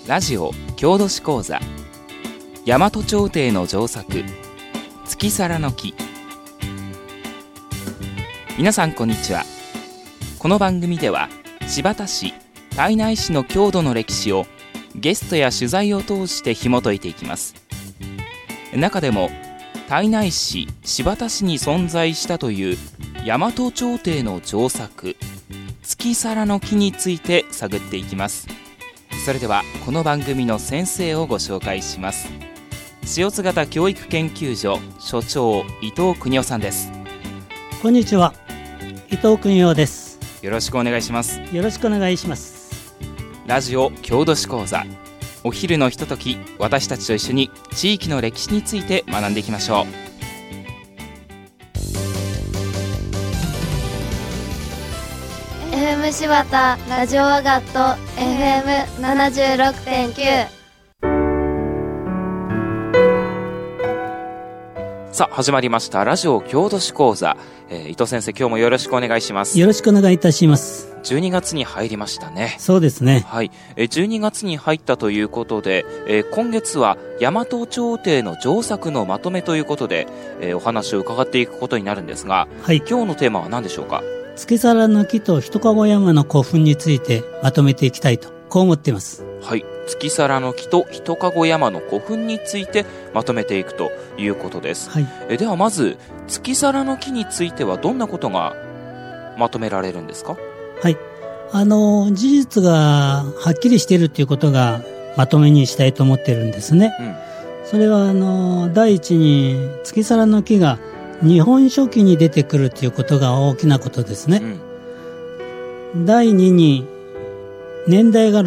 ラジオ郷土史講座、大和朝廷の上作、月皿の木。皆さんこんにちは。この番組では新発田市、胎内市の郷土の歴史をゲストや取材を通して紐解いていきます。中でも胎内市、新発田市に存在したという大和朝廷の上作、月皿の木について探っていきます。それではこの番組の先生をご紹介します。塩津潟教育研究所所長、伊藤邦夫さんです。 こんにちは、伊藤邦夫です。 よろしくお願いします。 よろしくお願いします。 ラジオ郷土史講座、お昼のひととき、私たちと一緒に地域の歴史について学んでいきましょう。 FM 新発田ラジオアガット FM76.9。 さあ始まりましたラジオ郷土史講座、伊藤先生、今日もよろしくお願いします。 よろしくお願いいたします。 12月に入りましたね。 そうですね。 はい、12月に入ったということで、今月は大和朝廷の上作のまとめということで、お話を伺っていくことになるんですが、 はい、 今日のテーマは何でしょうか？ 月皿の木と一籠山の古墳についてまとめていきたいと、こう思っています。 はい、月皿の木と一籠山の古墳についてまとめていくということです。 はい、 ではまず月皿の木についてはどんなことがまとめられるんですか？ はい、事実がはっきりしているということがまとめにしたいと思っているんですね。それは第一に月皿の木が日本書紀に出てくるということが大きなことですね。第二に年代が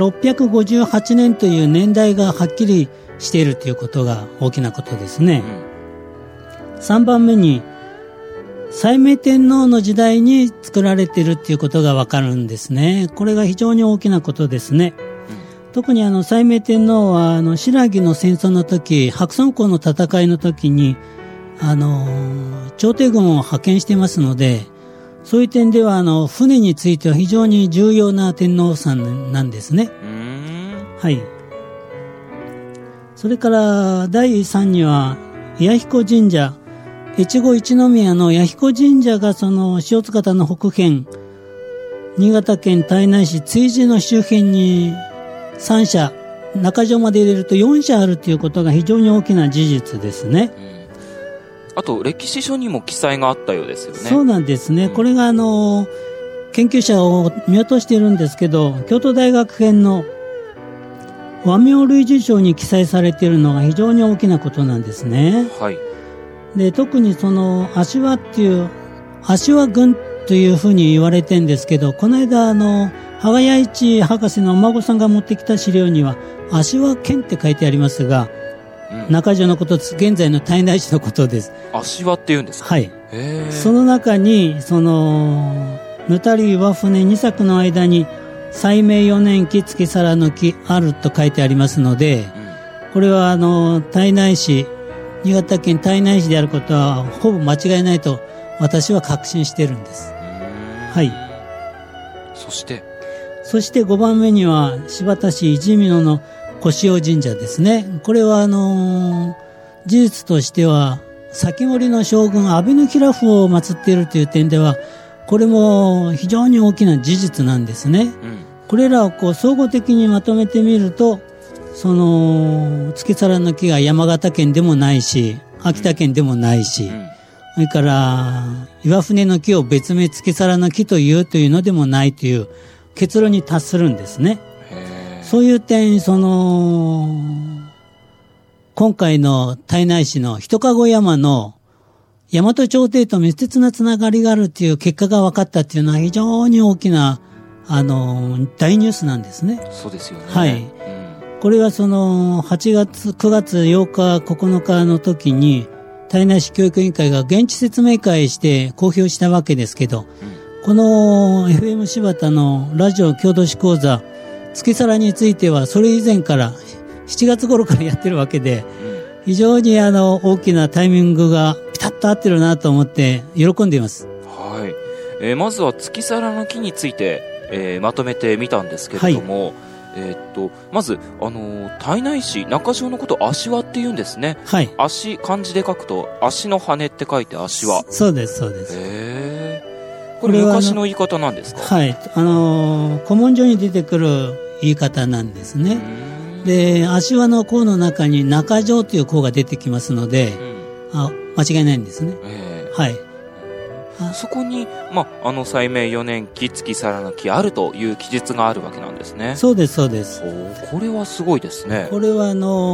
658年という年代がはっきりしているということが大きなことですね。3番目に斉明天皇の時代に作られているということがわかるんですね。これが非常に大きなことですね。特に斉明天皇は新羅の戦争の時、白村江の戦いの時に朝廷軍を派遣していますので、そういう点では船については非常に重要な天皇さんなんですね。はい。それから第3には弥彦神社、越後一宮の弥彦神社がその塩津潟の北辺、新潟県胎内市築地の周辺に3社、中条まで入れると4社あるということが非常に大きな事実ですね。 あと歴史書にも記載があったようですよね。 そうなんですね。これが研究者を見落としているんですけど、京都大学編の和名類似書に記載されているのが非常に大きなことなんですね。 はい。 で、特にその芦和っていう芦和郡というふうに言われてるんですけど、この間羽賀弥一博士のお孫さんが持ってきた資料には芦和県って書いてありますが、中条のことです。現在の胎内市のことです。 芦和って言うんですか？ はい。その中にぬたり岩船2作の間に斉明4年期月皿の木あると書いてありますので、これは胎内市、新潟県胎内市であることはほぼ間違いないと私は確信しているんです。はい。 そして 5番目には新発田市一見野の小塩神社ですね。これは事実としては先森の将軍阿部の吉良府を祀っているという点では、これも非常に大きな事実なんですね。これらを総合的にまとめてみると、その月皿の木が山形県でもないし、秋田県でもないし、それから岩船の木を別名月皿の木というのでもないという結論に達するんですね。そういう点、今回の胎内市の一籠山の大和朝廷と密接なつながりがあるという結果が分かったというのは非常に大きな大ニュースなんですね。 そうですよね。 はい。これは9月8日9日の時に胎内市教育委員会が現地説明会して公表したわけですけど、この FM 新発田のラジオ郷土史講座月皿についてはそれ以前から7月頃からやってるわけで、非常に大きなタイミングがピタッと合ってるなと思って喜んでいます。 はい。まずは月皿の木について、まとめてみたんですけれども、 まず、胎内市中条のことを足輪って言うんですね。 はい。 足、漢字で書くと、足の羽って書いて足輪。 そうです、そうです。 これ昔の言い方なんですか？ はい。古文書に出てくる言い方なんですね。で、足輪の項の中に中条という項が出てきますので、間違いないんですね。はい。 そこに、西明4年期月皿の期あるという記述があるわけなんですね。 そうです、そうです。 これはすごいですね。 これは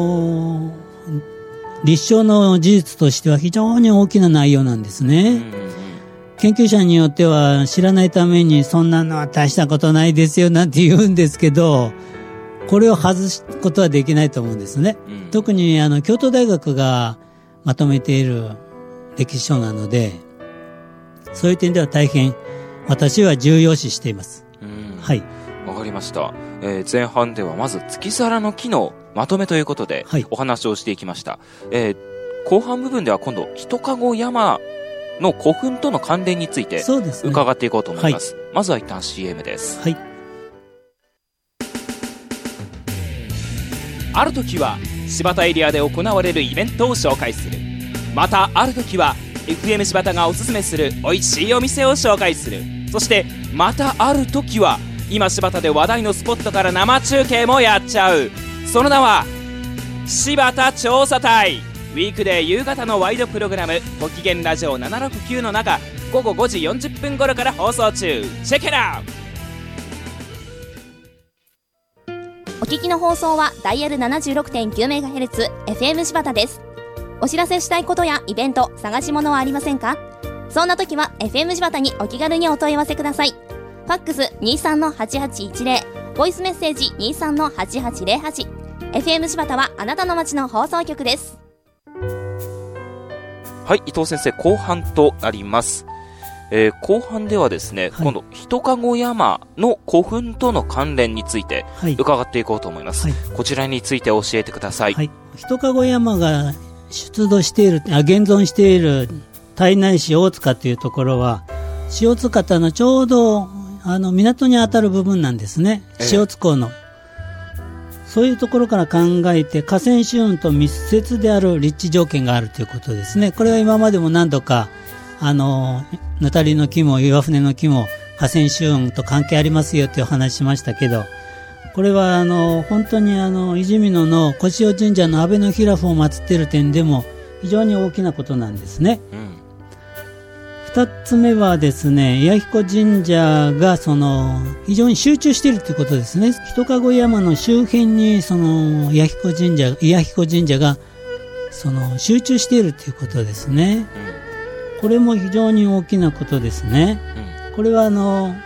立証の事実としては非常に大きな内容なんですね。研究者によっては知らないためにそんなのは大したことないですよなんて言うんですけど、これを外すことはできないと思うんですね。特に京都大学がまとめている歴史書なので、そういう点では大変私は重要視しています。はい。 わかりました。前半ではまず月皿の木のまとめということでお話をしていきました。後半部分では今度一籠山の古墳との関連について伺っていこうと思います。まずは一旦 CM です。 はい。 ある時は柴田エリアで行われるイベントを紹介する。またある時はFM 柴田がおすすめする美味しいお店を紹介する。そしてまたある時は今柴田で話題のスポットから生中継もやっちゃう。その名は柴田調査隊。ウィークデー夕方のワイドプログラムご機嫌ラジオ769の中、午後5時40分頃から放送中。チェケラお聞きの放送はダイヤル 76.9MHz FM 柴田です。お知らせしたいことやイベント、探し物はありませんか？そんな時は FM 柴田にお気軽にお問い合わせください。ファックス 23-8810、ボイスメッセージ 23-8808。 FM 柴田はあなたの街の放送局です。 はい、伊藤先生、後半となります。後半ではですね、今度一籠山の古墳との関連について伺っていこうと思います。こちらについて教えてください。 一籠山が出土している、現存している胎内市大塚というところは、塩津方のちょうど港に当たる部分なんですね。塩津港の。そういうところから考えて、河川周運と密接である立地条件があるということですね。これは今までも何度か、ぬたりの木も岩船の木も河川周運と関係ありますよというお話しましたけど、これは本当にいじみ野の小塩神社の安倍のヒラフを祀っている点でも非常に大きなことなんですね。二つ目はですね、弥彦神社が非常に集中しているということですね。一籠山の周辺に弥彦神社が集中しているということですね。これも非常に大きなことですね。これは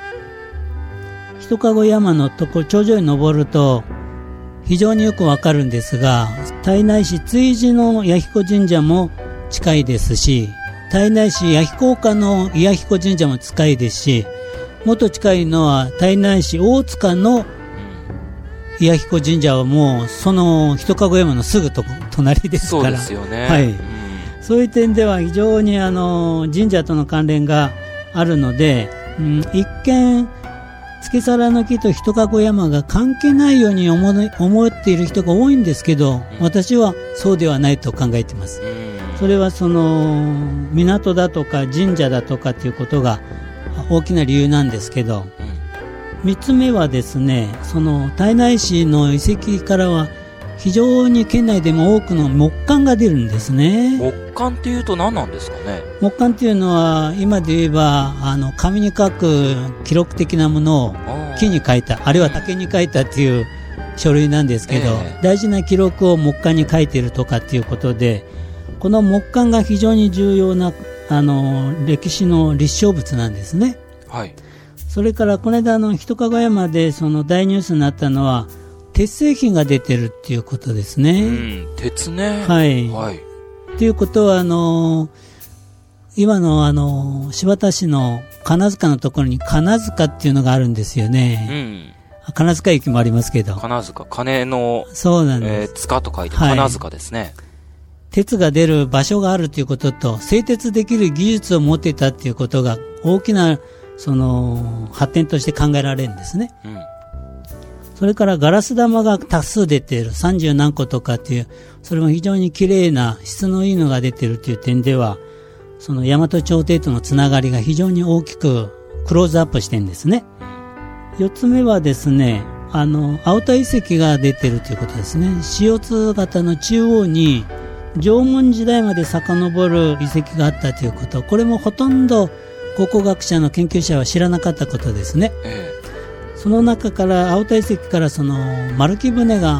一籠山の頂上に登ると非常によくわかるんですが、胎内市築地の弥彦神社も近いですし、胎内市弥彦岡の弥彦神社も近いですし、もっと近いのは胎内市大塚の弥彦神社はもうその一籠山のすぐ隣ですから。そうですよね。 はい。そういう点では非常に神社との関連があるので、一見月皿の木と一籠山が関係ないように思っている人が多いんですけど、私はそうではないと考えています。それは港だとか神社だとかということが大きな理由なんですけど、三つ目はですね、胎内市の遺跡からは非常に県内でも多くの木簡が出るんですね。 木簡っていうと何なんですかね。 木簡っていうのは今で言えば紙に書く記録的なものを木に書いた、あるいは竹に書いたっていう書類なんですけど、大事な記録を木簡に書いているとかっていうことで、この木簡が非常に重要な歴史の立証物なんですね。 はい。 それからこの間一籠山で大ニュースになったのは鉄製品が出てるっていうことですね。 鉄ね。 はい。ということは今の柴田市の金塚のところに金塚っていうのがあるんですよね。金塚駅もありますけど。 金塚、金のそうなんです、 塚と書いて金塚ですね。 鉄が出る場所があるということと、製鉄できる技術を持っていたということが大きな発展として考えられるんですね。 それからガラス玉が多数出ている、30何個とかっていう、それも非常に綺麗な質のいいのが出ているという点では、その大和朝廷とのつながりが非常に大きくクローズアップしてるんですね。4つ目はですね、青田遺跡が出ているということですね。塩津型の中央に縄文時代まで遡る遺跡があったということ、これもほとんど考古学者の研究者は知らなかったことですね。その中から青田遺跡からその丸木舟が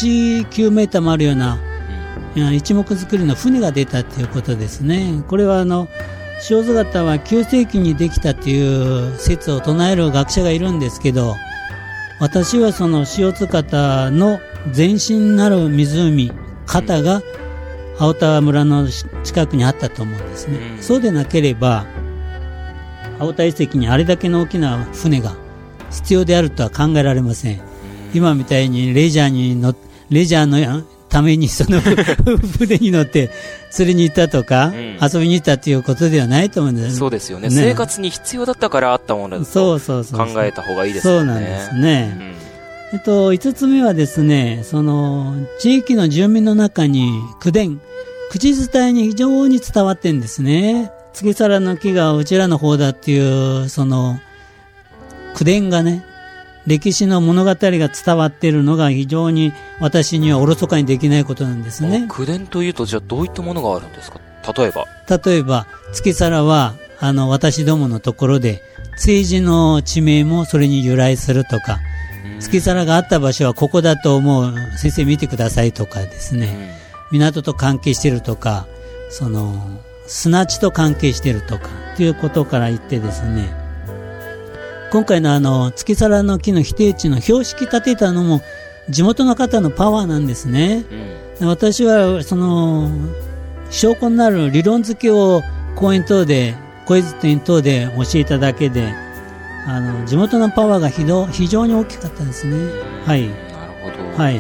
8、9メーターもあるような一目造りの船が出たということですね。これは塩津型は9世紀にできたという説を唱える学者がいるんですけど、私はその塩津型の前身なる湖潟が青田村の近くにあったと思うんですね。そうでなければ青田遺跡にあれだけの大きな船が必要であるとは考えられません。今みたいにレジャーのためにその船に乗って釣りに行ったとか、遊びに行ったということではないと思うんです。 そうですよね。生活に必要だったからあったものだと考えた方がいいですよね。 そうなんですね。5つ目はですね、その地域の住民の中に口伝えに非常に伝わってるんですね。月皿の木がうちらの方だっていうその口伝がね、歴史の物語が伝わっているのが非常に私にはおろそかにできないことなんですね。 口伝というと、じゃあどういったものがあるんですか？例えば月皿は私どものところで政治の地名もそれに由来するとか、月皿があった場所はここだと思う、先生見てくださいとかですね、港と関係しているとか、その砂地と関係しているとかということから言ってですね、今回の月皿の木の否定地の標識立てたのも地元の方のパワーなんですね。私はその証拠になる理論付けを講演展等で教えただけで、地元のパワーが非常に大きかったですね。はい。なるほど。はい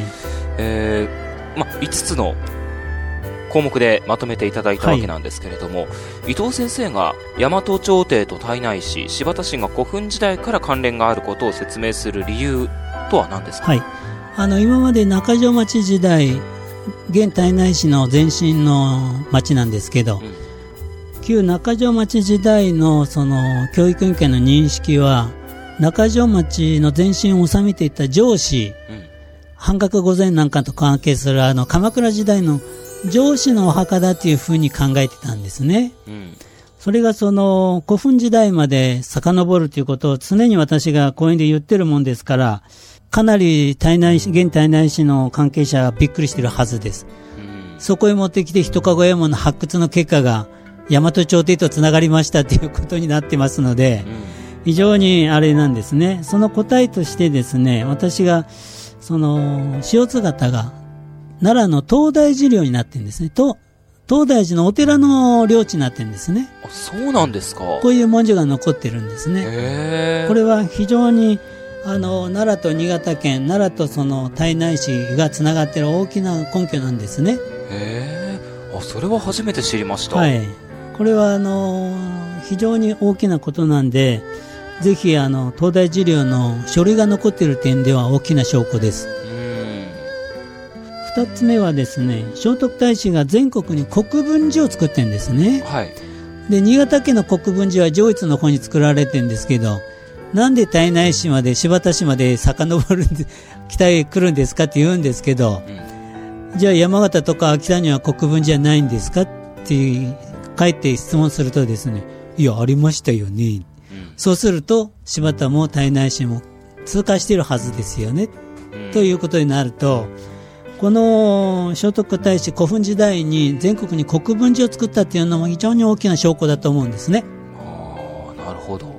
。5つの項目でまとめていただいたわけなんですけれども、伊藤先生が大和朝廷と胎内市、新発田市が古墳時代から関連があることを説明する理由とは何ですか？ 今まで中条町時代、現胎内市の前身の町なんですけど、旧中条町時代のその教育委員会の認識は、中条町の前身を治めていた上司、半角御前なんかと関係する鎌倉時代の上司のお墓だというふうに考えてたんですね。それがその古墳時代まで遡るということを常に私が講演で言ってるもんですから、かなり現胎内市の関係者がびっくりしてるはずです。そこへ持ってきて一籠山の発掘の結果が大和朝廷とつながりましたということになってますので、非常にあれなんですね。その答えとしてですね、私がその塩津型が奈良の東大寺領になってるんですね。東大寺のお寺の領地になってるんですね。 そうなんですか。 こういう文書が残ってるんですね。これは非常に奈良と新潟県、奈良とその胎内市がつながっている大きな根拠なんですね。 それは初めて知りました。 これは非常に大きなことなんで、ぜひ東大寺領の書類が残っている点では大きな証拠です。2つ目はですね、聖徳太子が全国に国分寺を作ってるんですね。で、新潟県の国分寺は上越の方に作られてるんですけど、なんで胎内市まで新発田市まで遡る北へ来るんですかって言うんですけど、じゃあ山形とか秋田には国分寺はないんですかって帰って質問するとですね、いやありましたよね、そうすると新発田も胎内市も通過しているはずですよね、ということになると、この聖徳太子古墳時代に全国に国分寺を作ったっていうのも非常に大きな証拠だと思うんですね。 なるほど。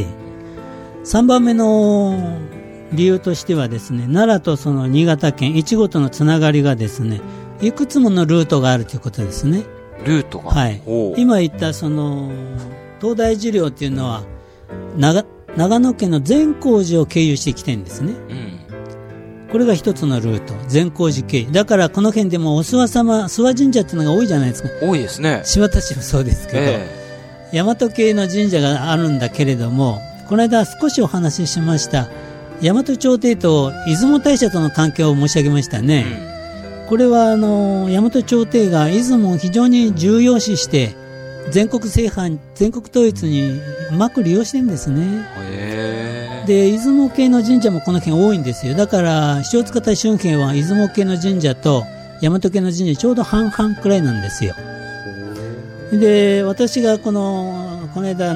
3番目の理由としてはですね、奈良とその新潟県越後とのつながりがですね、いくつものルートがあるということですね。 ルートが、 今言ったその東大寺領っていうのは長野県の善光寺を経由してきてるんですね。これが一つのルート、善光寺経由だから、この辺でもお諏訪様、諏訪神社っていうのが多いじゃないですか。 多いですね。 新発田市もそうですけど、大和系の神社があるんだけれども、この間少しお話ししました大和朝廷と出雲大社との関係を申し上げましたね、これは大和朝廷が出雲を非常に重要視して全国制覇、全国統一にうまく利用してるんですね。で出雲系の神社もこの辺多いんですよ。だから塩塚田俊平は出雲系の神社と大和系の神社ちょうど半々くらいなんですよ。で私がこの間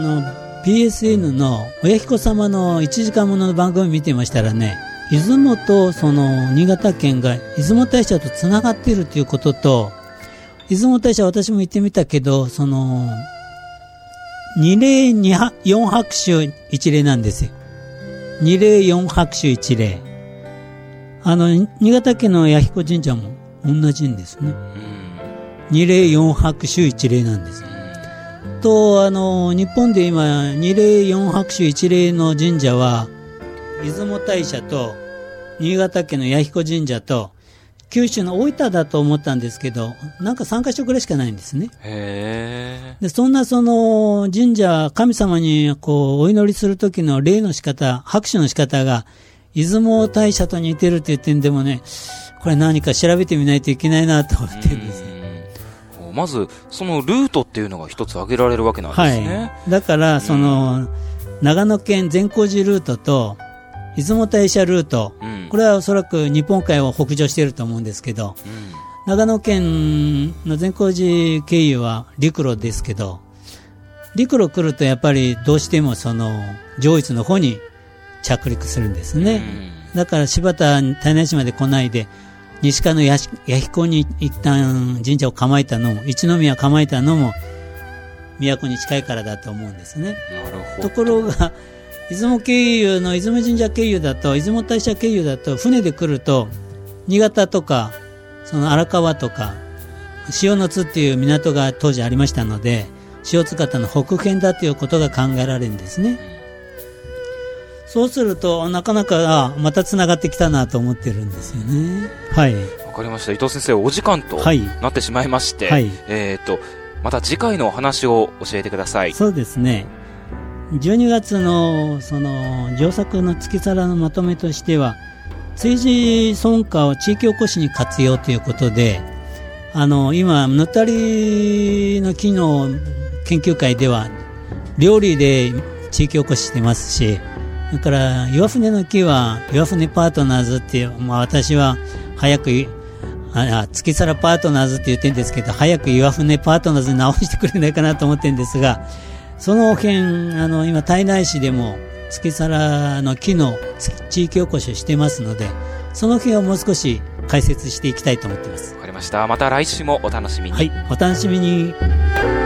PSN の親彦様の1時間ものの番組見てましたらね、出雲とその新潟県が出雲大社とつながっているということと、出雲大社私も行ってみたけど、その二礼四拍手一礼なんですよ。二礼四拍手一礼。新潟県の弥彦神社も同じんですね。二礼四拍手一礼なんです。と日本で今二礼四拍手一礼の神社は出雲大社と新潟県の弥彦神社と九州の大分だと思ったんですけど、なんか3カ所ぐらいしかないんですね。でそんなその神社、神様にこうお祈りする時の礼の仕方、拍手の仕方が出雲大社と似てるって言ってんでもね、これ何か調べてみないといけないなと思ってるんです。 まずそのルートっていうのが一つ挙げられるわけなんですね。 はい、だからその、長野県善光寺ルートと出雲大社ルート、これはおそらく日本海を北上していると思うんですけど、長野県の善光寺経由は陸路ですけど、陸路来るとやっぱりどうしてもその上越の方に着陸するんですね。だから柴田胎内市まで来ないで西川の弥彦に一旦神社を構えたのも、一宮を構えたのも都に近いからだと思うんですね。 なるほど。 ところが出雲経由の出雲神社経由だと、出雲大社経由だと船で来ると新潟とかその荒川とか塩の津っていう港が当時ありましたので、塩津方の北辺だということが考えられるんですね。そうするとなかなかまたつながってきたなと思ってるんですよね。はい。 わかりました。伊藤先生、お時間となってしまいまして、はい、また次回のお話を教えてください。 そうですね。12月のその上作の月皿のまとめとしては、追事村歌を地域おこしに活用ということで、今ぬったりの木の研究会では料理で地域おこししてますし、それから岩船の木は岩船パートナーズっていう、私は早く月皿パートナーズって言ってるんですけど、早く岩船パートナーズに直してくれないかなと思ってるんですが、その辺今胎内市でも月皿の木の地域おこしをしてますので、その辺をもう少し解説していきたいと思っています。 わかりました。また来週もお楽しみに。 はい、お楽しみに。